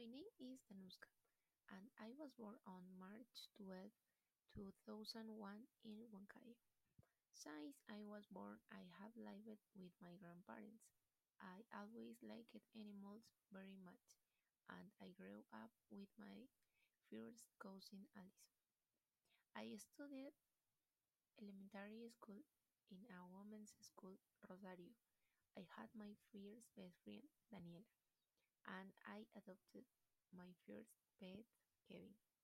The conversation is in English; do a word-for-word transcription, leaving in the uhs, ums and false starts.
My name is Danuska, and I was born on March twelfth, two thousand one in Huancayo. Since I was born, I have lived with my grandparents. I always liked animals very much, and I grew up with my first cousin Alice. I studied elementary school in a women's school, Rosario. I had my first best friend, Daniela, and I adopted my first pet, Kevin.